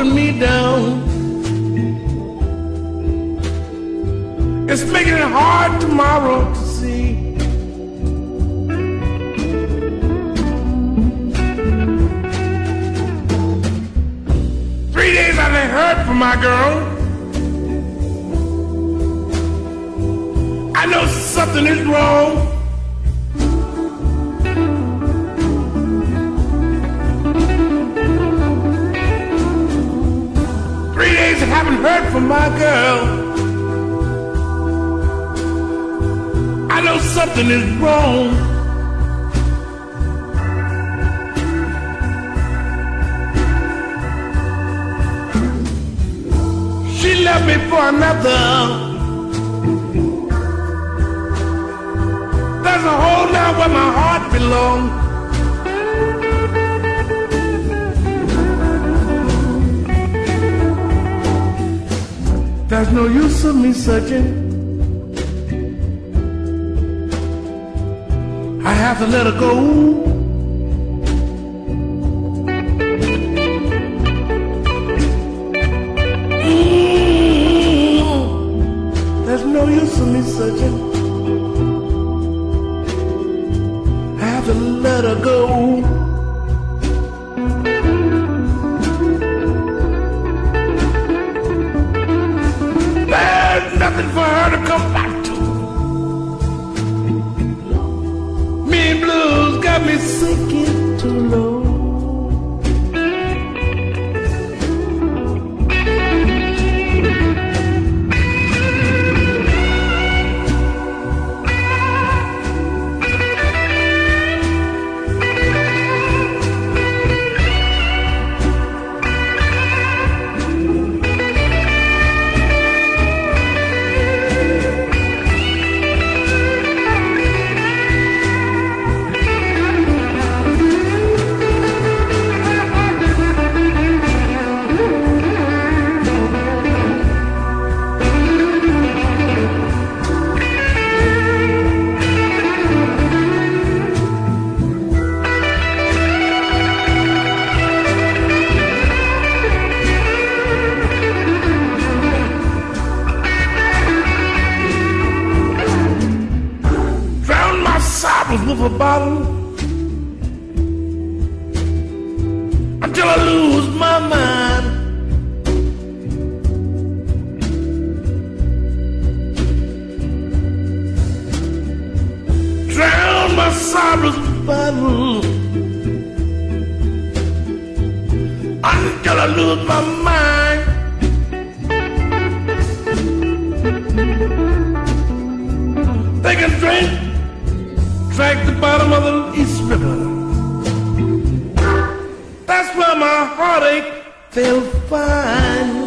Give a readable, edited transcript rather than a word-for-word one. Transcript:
holding me down. It's making it hard tomorrow to see. 3 days I ain't heard from my girl. I know something is wrong. I haven't heard from my girl. I know something is wrong. She left me for another. There's a hole now where my heart belongs. There's no use of me searching. I have to let her go. There's no use of me searching. I have to let her go. Nothing for her to come back to. Me and blues got me sinking too low. With a bottle until I lose my mind. Drown my sorrows with a bottle until I lose my mind. They can drink the bottom of the East River. That's where my heartache they'll find.